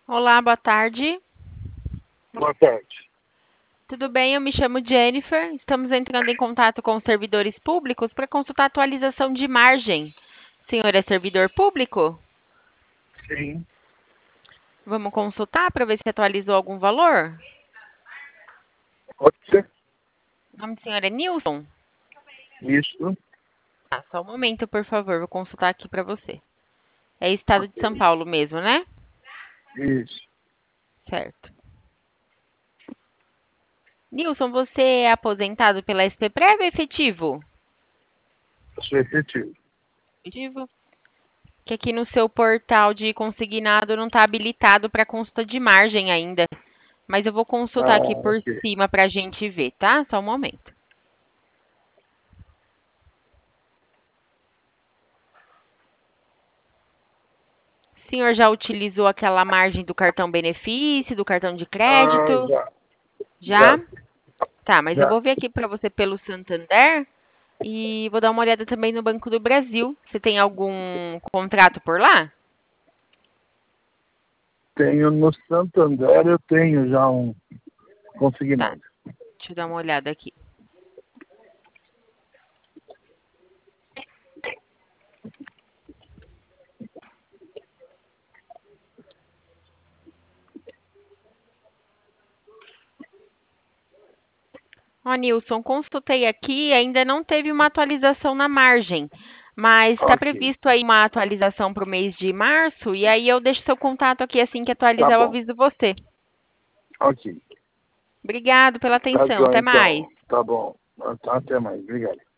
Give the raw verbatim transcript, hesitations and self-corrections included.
Olá, boa tarde. Boa tarde. Tudo bem? Eu me chamo Jennifer. Estamos entrando em contato com os servidores públicos para consultar a atualização de margem. O senhor é servidor público? Sim, Vamos consultar para ver se atualizou algum valor? pode ser. O nome do senhor é Nilson? Isso. Ah, só um momento, por favor. Vou consultar aqui para você. É estado de São Ok. Paulo mesmo, né? Isso. Certo. Nilson, você é aposentado pela S P Prev ou efetivo? Eu sou efetivo. Efetivo. Que aqui no seu portal de consignado não está habilitado para consulta de margem ainda. Mas eu vou consultar Ah, aqui por ok. cima para a gente ver, tá? Só um momento. O senhor já utilizou aquela margem do cartão benefício, do cartão de Ah, crédito? já. Já? Já. Tá, mas eu Já. vou ver aqui para você pelo Santander e vou dar uma olhada também no Banco do Brasil. Você tem algum contrato por lá? Tenho no Santander, eu tenho já um Tá, consignado. deixa eu dar uma olhada aqui. Ó, Nilson, consultei aqui, ainda não teve uma atualização na margem, mas está Ok. previsto aí uma atualização para o mês de março, e aí eu deixo seu contato aqui assim que Tá atualizar, eu bom. aviso você. Ok. Obrigado pela Tá atenção, bom, até mais. então. Tá bom. Até mais. Obrigado.